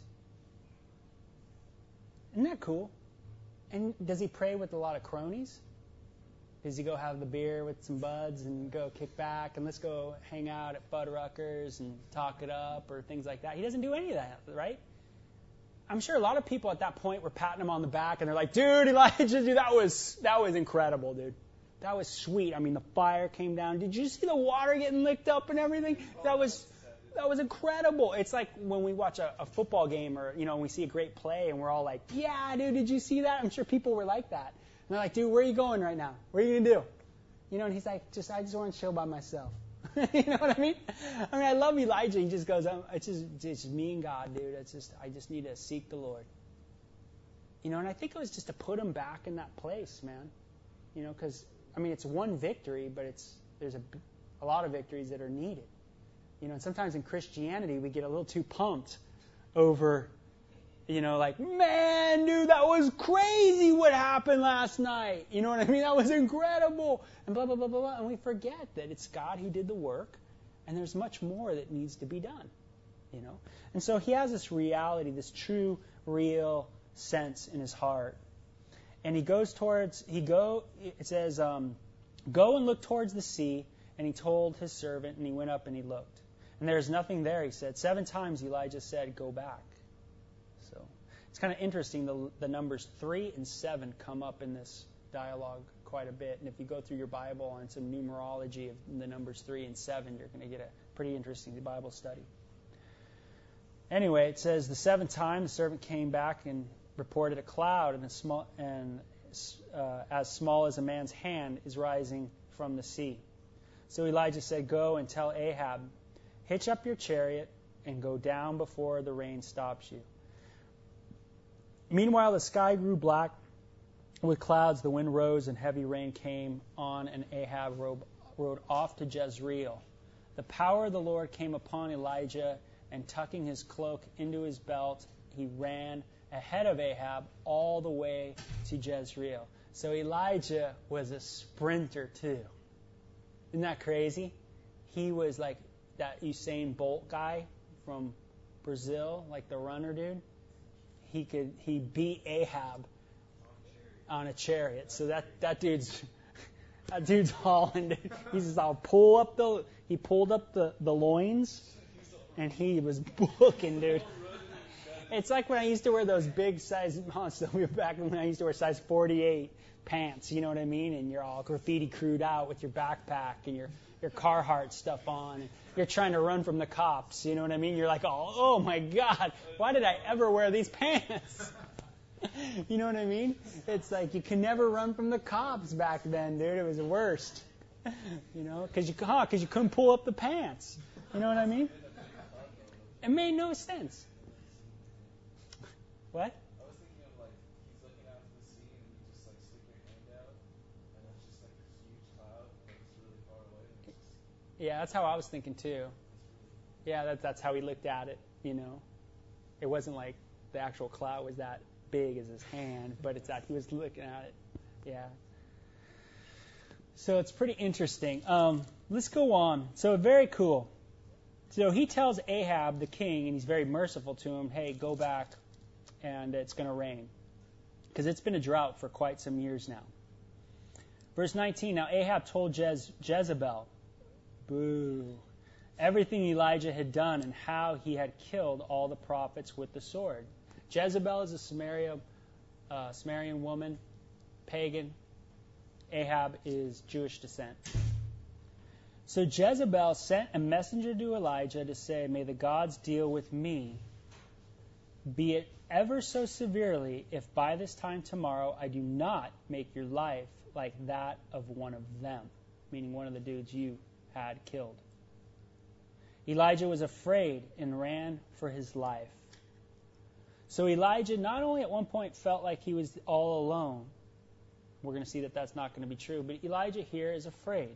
Isn't that cool? And does he pray with a lot of cronies? Does he go have the beer with some buds and go kick back and let's go hang out at Fuddruckers and talk it up or things like that? He doesn't do any of that, right? I'm sure a lot of people at that point were patting him on the back and they're like, "Dude, Elijah, dude, that was incredible, dude. That was sweet. I mean, the fire came down. Did you see the water getting licked up and everything? That was incredible." It's like when we watch a football game or, we see a great play and we're all like, "Yeah, dude, did you see that?" I'm sure people were like that. And they're like, "Dude, where are you going right now? What are you going to do?" And he's like, I just want to chill by myself. You know what I mean? I love Elijah. He just goes, it's just me and God, dude. I just need to seek the Lord. And I think it was just to put him back in that place, man. Because, it's one victory, but there's a lot of victories that are needed. And sometimes in Christianity, we get a little too pumped over, like, "Man, dude, that was crazy what happened last night. You know what I mean? That was incredible." And blah, blah, blah, blah, blah. And we forget that it's God who did the work, and there's much more that needs to be done, And so he has this reality, this true, real sense in his heart. And he goes it says, "Go and look towards the sea." And he told his servant, and he went up and he looked. And there's nothing there, he said. 7 times Elijah said, "Go back." So it's kind of interesting, the numbers 3 and 7 come up in this dialogue quite a bit. And if you go through your Bible on some numerology of the numbers 3 and 7, you're going to get a pretty interesting Bible study. Anyway, it says the 7th time the servant came back and reported a cloud as small as a man's hand is rising from the sea. So Elijah said, "Go and tell Ahab, hitch up your chariot and go down before the rain stops you." Meanwhile, the sky grew black with clouds, the wind rose, and heavy rain came on, and Ahab rode off to Jezreel. The power of the Lord came upon Elijah, and tucking his cloak into his belt, he ran ahead of Ahab all the way to Jezreel. So Elijah was a sprinter too. Isn't that crazy? He was like, that Usain Bolt guy from Brazil, like the runner dude, he beat Ahab on a chariot. So that dude's hauling. He says, he pulled up the loins, and he was booking, dude. It's like when I used to wear those big size, back when I used to wear size 48 pants, you know what I mean? And you're all graffiti crewed out with your backpack and your Carhartt stuff on. And you're trying to run from the cops, you know what I mean? You're like, oh my God, why did I ever wear these pants? You know what I mean? It's like you can never run from the cops back then, dude. It was the worst. You know, because you couldn't pull up the pants. You know what I mean? It made no sense. What? I was thinking of like he's looking out to the sea and you just like stick your hand out and it's just like a huge cloud and it's really far away. And it's just, yeah, that's how I was thinking too. Yeah, that's how he looked at it. You know, it wasn't like the actual cloud was that big as his hand, but it's that he was looking at it. Yeah. So it's pretty interesting. Let's go on. So very cool. So he tells Ahab, the king, and he's very merciful to him, hey, go back, and it's going to rain. Because it's been a drought for quite some years now. Verse 19, now Ahab told Jezebel, boo, everything Elijah had done and how he had killed all the prophets with the sword. Jezebel is a Sumerian woman, pagan. Ahab is Jewish descent. So Jezebel sent a messenger to Elijah to say, may the gods deal with me, be it ever so severely, if by this time tomorrow I do not make your life like that of one of them, meaning one of the dudes you had killed. Elijah was afraid and ran for his life. So Elijah not only at one point felt like he was all alone, we're going to see that that's not going to be true, but Elijah here is afraid.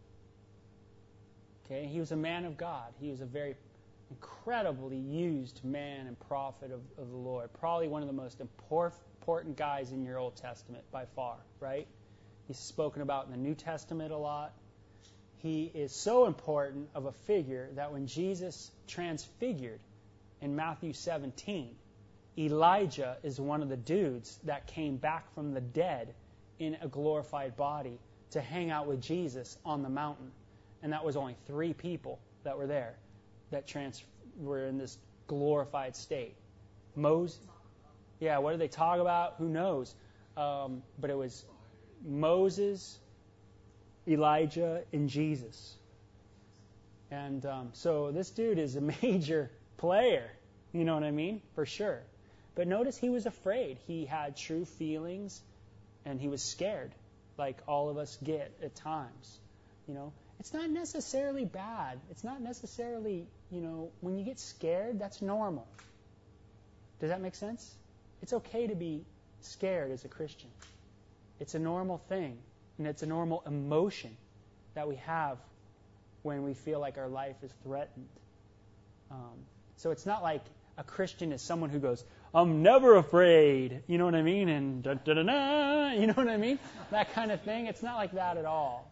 Okay, he was a man of God. He was a very incredibly used man and prophet of the Lord. Probably one of the most important guys in your Old Testament by far, right? He's spoken about in the New Testament a lot. He is so important of a figure that when Jesus transfigured in Matthew 17, Elijah is one of the dudes that came back from the dead in a glorified body to hang out with Jesus on the mountain. And that was only 3 people that were there that were in this glorified state. Moses. Yeah, what did they talk about? Who knows? But it was Moses, Elijah, and Jesus. And so this dude is a major player. You know what I mean? For sure. But notice he was afraid. He had true feelings, and he was scared, like all of us get at times. You know, it's not necessarily bad. It's not necessarily, when you get scared, that's normal. Does that make sense? It's okay to be scared as a Christian. It's a normal thing, and it's a normal emotion that we have when we feel like our life is threatened. So it's not like a Christian is someone who goes, I'm never afraid, you know what I mean? And da-da-da-da, you know what I mean? That kind of thing. It's not like that at all,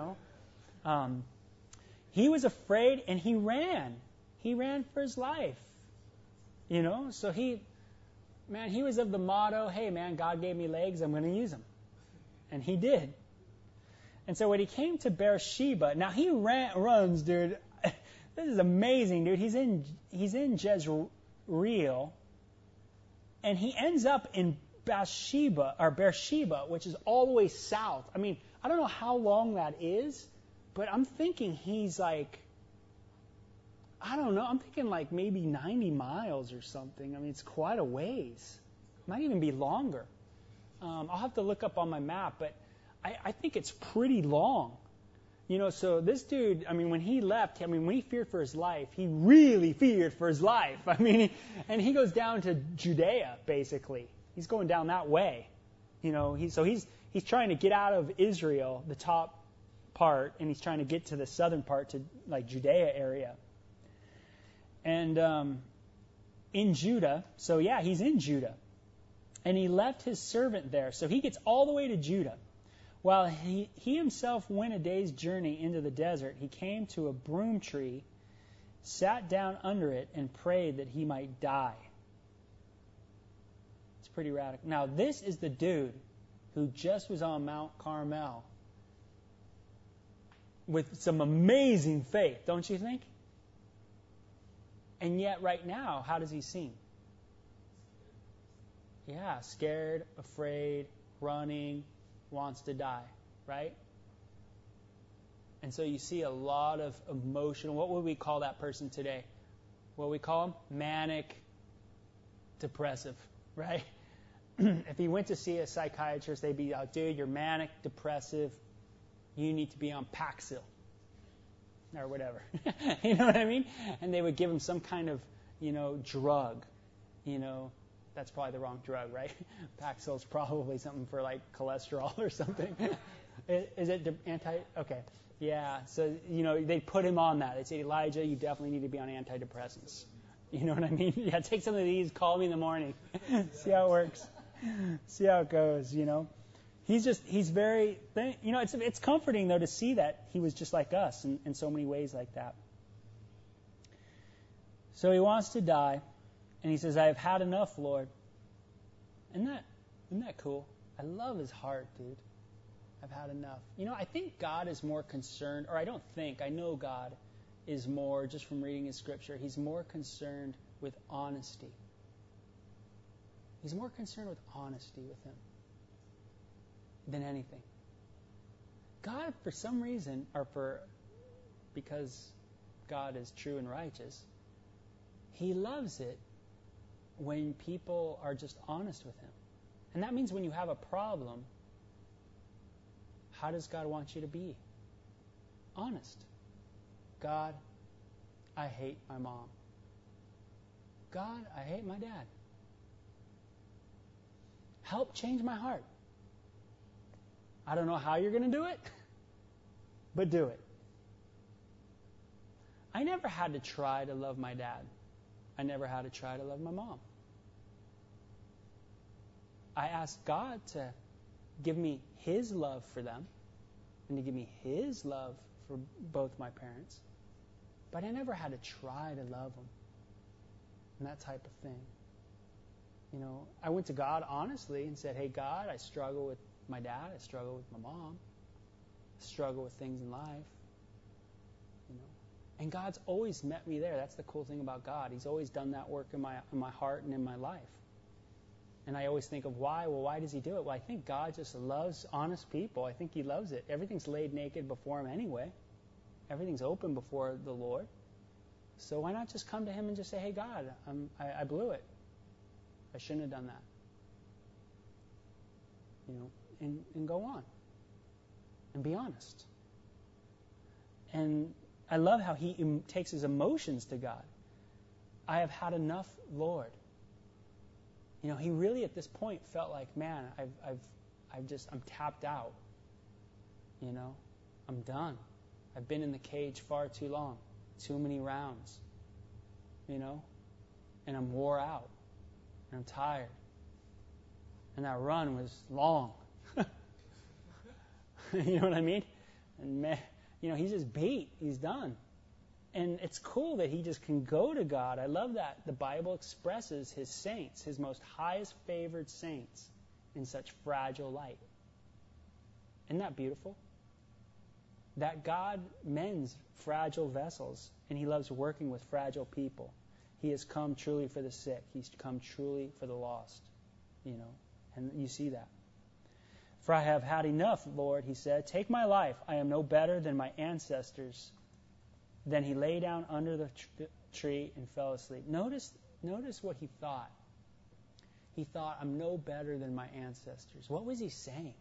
He was afraid and he ran. He ran for his life, So he was of the motto, hey, man, God gave me legs, I'm going to use them. And he did. And so when he came to Beersheba, now he runs, dude. This is amazing, dude. He's in Jezreel, and he ends up in Beersheba, which is all the way south. I mean, I don't know how long that is, but I'm thinking he's like, I don't know, I'm thinking like maybe 90 miles or something. I mean, it's quite a ways. It might even be longer. I'll have to look up on my map, but I think it's pretty long. So this dude, when he left, when he feared for his life, he really feared for his life. And he goes down to Judea, basically. He's going down that way. He's trying to get out of Israel, the top part, and he's trying to get to the southern part, to like Judea area. And in Judah, so yeah, he's in Judah. And he left his servant there. So he gets all the way to Judah. While he himself went a day's journey into the desert, he came to a broom tree sat down under it, and prayed that he might die. It's pretty radical. Now, this is the dude who just was on Mount Carmel with some amazing faith, don't you think? And yet right now, how does he seem? Yeah, scared, afraid, running, wants to die, right? And so you see a lot of emotion. What would we call that person today? What we call him? Manic, depressive, right? If he went to see a psychiatrist, they'd be like, dude, you're manic, depressive. You need to be on Paxil or whatever. You know what I mean? And they would give him some kind of, drug. That's probably the wrong drug, right? Paxil's probably something for like cholesterol or something. Is it anti? Okay. Yeah. So, they put him on that. They say, Elijah, you definitely need to be on antidepressants. You know what I mean? Yeah, take some of these, call me in the morning. See how it works. See how it goes, He's very, it's comforting, though, to see that he was just like us in so many ways like that. So he wants to die, and he says, I have had enough, Lord. Isn't that cool? I love his heart, dude. I've had enough. I think God is more concerned, or I don't think, I know God is more, just from reading his scripture, he's more concerned with honesty. He's more concerned with honesty with him than anything. God, for some reason, because God is true and righteous, he loves it when people are just honest with him. And that means when you have a problem, how does God want you to be? Honest. God, I hate my mom. God, I hate my dad. Help change my heart. I don't know how you're going to do it, but do it. I never had to try to love my dad. I never had to try to love my mom. I asked God to give me his love for them and to give me his love for both my parents. But I never had to try to love them and that type of thing. I went to God honestly and said, hey, God, I struggle with my dad. I struggle with my mom. I struggle with things in life. And God's always met me there. That's the cool thing about God. He's always done that work in my heart and in my life. And I always think of why. Well, why does he do it? Well, I think God just loves honest people. I think he loves it. Everything's laid naked before him anyway. Everything's open before the Lord. So why not just come to him and just say, hey, God, I blew it. I shouldn't have done that. And go on. And be honest. And I love how he takes his emotions to God. I have had enough, Lord. He really at this point felt like, man, I'm tapped out. I'm done. I've been in the cage far too long. Too many rounds. And I'm wore out. And I'm tired. And that run was long. You know what I mean? And man, he's just beat. He's done. And it's cool that he just can go to God. I love that. The Bible expresses his saints, his most highest favored saints, in such fragile light. Isn't that beautiful? That God mends fragile vessels, and he loves working with fragile people. He has come truly for the sick. He's come truly for the lost. And you see that. For I have had enough, Lord, he said. Take my life. I am no better than my ancestors. Then he lay down under the tree and fell asleep. Notice what he thought. He thought, I'm no better than my ancestors. What was he saying?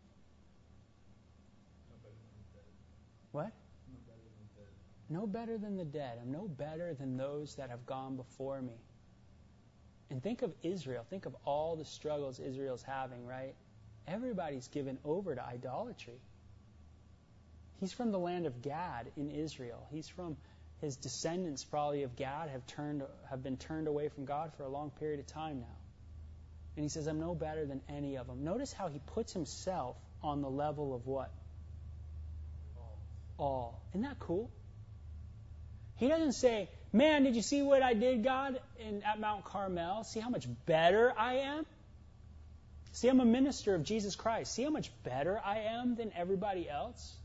What? No better than the dead. I'm no better than those that have gone before me. And think of Israel. Think of all the struggles Israel's having, right? Everybody's given over to idolatry. He's from the land of Gad in Israel. His descendants probably of Gad have been turned away from God for a long period of time now. And he says, I'm no better than any of them. Notice how he puts himself on the level of what? All. Isn't that cool? He doesn't say, man, did you see what I did, God, at Mount Carmel? See how much better I am? See, I'm a minister of Jesus Christ. See how much better I am than everybody else?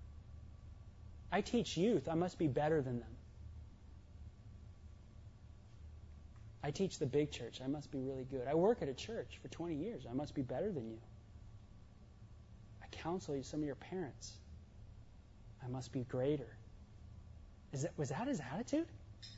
I teach youth. I must be better than them. I teach the big church. I must be really good. I work at a church for 20 years. I must be better than you. I counsel you, some of your parents. I must be greater. Was that his attitude?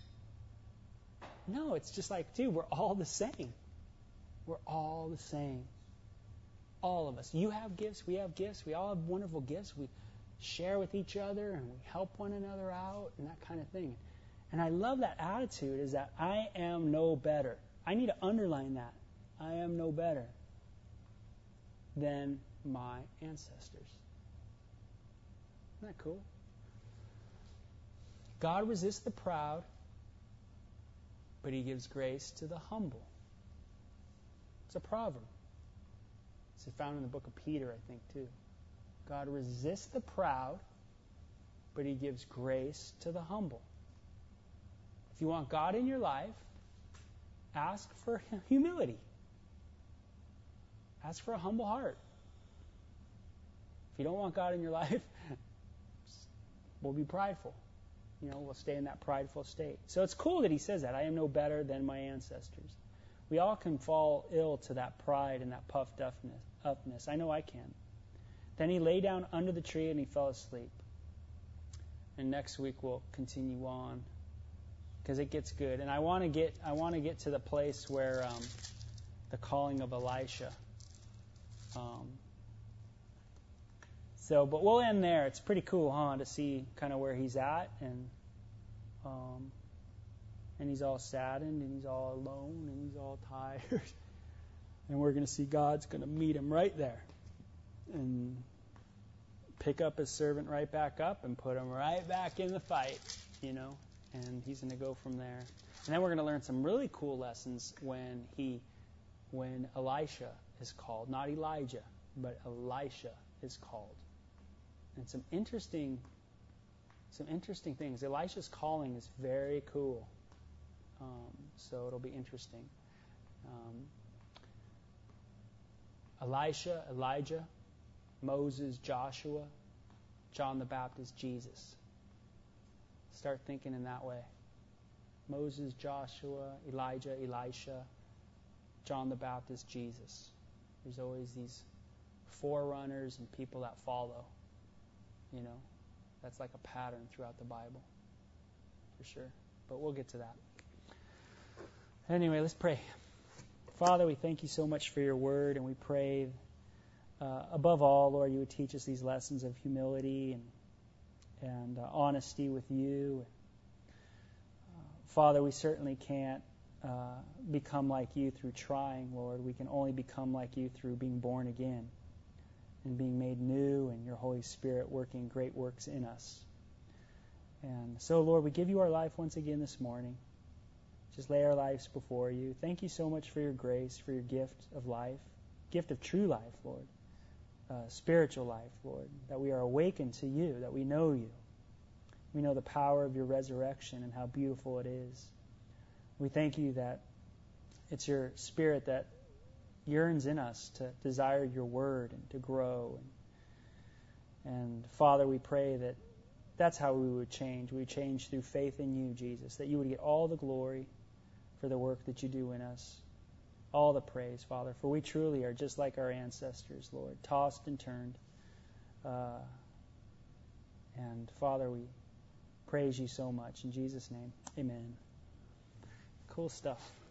No, it's just like, dude, we're all the same. We're all the same. All of us. You have gifts. We have gifts. We all have wonderful gifts. We share with each other and we help one another out and that kind of thing. And I love that attitude, is that I am no better. I need to underline that. I am no better than my ancestors. Isn't that cool? God resists the proud, but He gives grace to the humble. It's a proverb. It's found in the book of Peter, I think, too. God resists the proud, but He gives grace to the humble. If you want God in your life, ask for humility. Ask for a humble heart. If you don't want God in your life, we'll be prideful. We'll stay in that prideful state. So it's cool that He says that. I am no better than my ancestors. We all can fall ill to that pride and that puffed upness. I know I can. Then He lay down under the tree and He fell asleep. And next week we'll continue on, because it gets good. And I want to get to the place where the calling of Elisha. But we'll end there. It's pretty cool, to see kind of where he's at, and he's all saddened, and he's all alone, and he's all tired, and we're going to see God's going to meet him right there, and pick up his servant right back up, and put him right back in the fight, and he's going to go from there. And then we're going to learn some really cool lessons when Elisha is called, not Elijah, but Elisha is called. And some interesting things. Elisha's calling is very cool. So it'll be interesting. Elisha, Elijah, Moses, Joshua, John the Baptist, Jesus. Start thinking in that way. Moses, Joshua, Elijah, Elisha, John the Baptist, Jesus. There's always these forerunners and people that follow. That's like a pattern throughout the Bible, for sure. But we'll get to that. Anyway, let's pray. Father, we thank you so much for your word, and we pray, above all, Lord, you would teach us these lessons of humility and honesty with you. Father, we certainly can't become like you through trying, Lord. We can only become like you through being born again and being made new, and your Holy Spirit working great works in us. And so, Lord, we give you our life once again this morning. Just lay our lives before you. Thank you so much for your grace, for your gift of life, gift of true life, Lord, spiritual life, Lord, that we are awakened to you, that we know you. We know the power of your resurrection and how beautiful it is. We thank you that it's your Spirit that yearns in us to desire your word and to grow. And Father, we pray that that's how we would change. We would change through faith in you, Jesus, that you would get all the glory for the work that you do in us, all the praise, Father, for we truly are just like our ancestors, Lord, tossed and turned. And Father, we praise you so much. In Jesus' name, amen. Cool stuff.